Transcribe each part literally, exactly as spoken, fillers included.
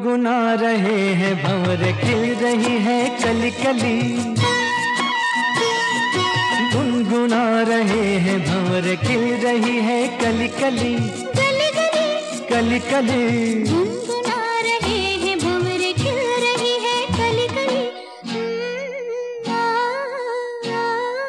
गुनगुना रहे हैं भंवर खिल रही है कली कली। गुनगुना रहे हैं भंवर खिल रही है कली कली। गली गली कली कली गुनगुना रहे हैं भंवर खिल रही है कली कली। आ, आ,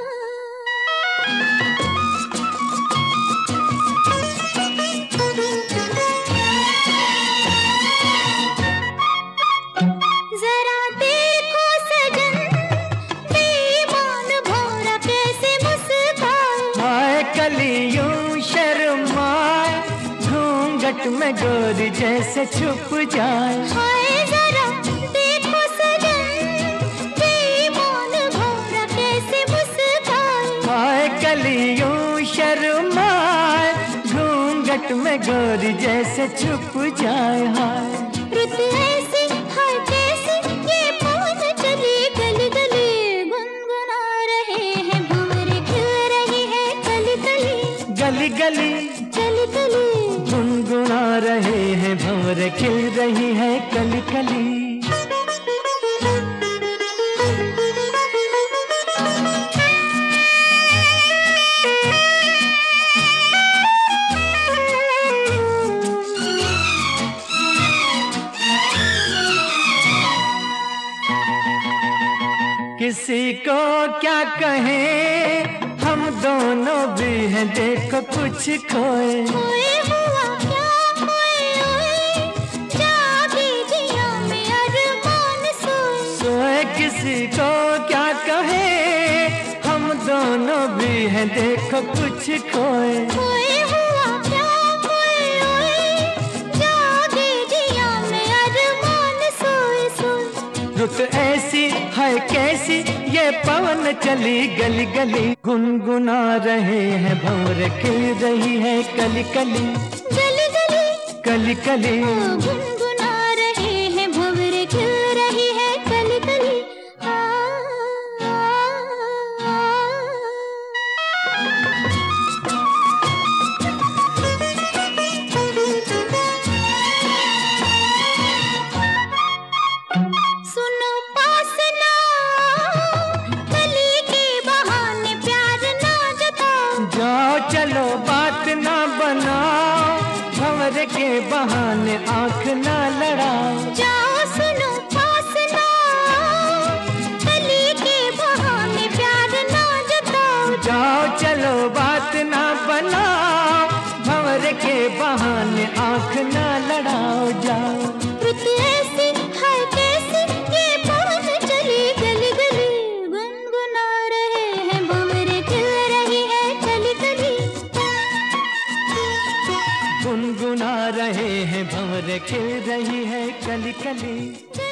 जरा देखो सजन बेईमान भौरा कैसे मुस्काए। हाय कलियों शर्माए घूंघट में गोरी जैसे छुप जाए। हाय जरा देखो सजन बेईमान भौरा कैसे मुस्काए। हाय कलियों शर्माए घूंघट में गोरी जैसे छुप जाए। हाय रुत ऐसी हाय कैसी ये पवन चली गली गली। गुनगुना रहे हैं भंवर खिल रही है कली कली। गली गली कली कली गुनगुना रहे हैं भंवर खिल रही है कली कली। किसी को क्या कहें हम दोनों भी हैं देखो कुछ खोए। खोए हुआ क्या खोए ओए जागी जिया में अरमान सोए। सोए किसी को क्या कहें हम दोनों भी हैं देखो कुछ खोए। खोए हुआ क्या खोए ओए जागी जिया में अरमान सोए सोए। रुत ऐसी है कैसी ये पवन चली गली गली। गुनगुना रहे हैं भंवर खिल रही है कली कली। गली गली कली कली गुनगुना रहे हैं भंवर खिल रही है कली कली। आ, आ, आ, सुनो पास ना कली के बहाने प्यार ना जताओ। जाओ चलो बात ना बनाओ भंवर के बहाने आंख ना लड़ाओ। जाओ सुनो पास ना कली के बहाने प्यार ना जताओ। जाओ चलो बात ना बनाओ भंवर के बहाने आंख ना लड़ाओ। जाओ रुत ऐसी हाय कैसी ये पवन चली गली गली। गुनगुना रहे हैं भंवर खिल रही है कली कली। गुनगुना रहे हैं भंवर खिल रही है कली कली।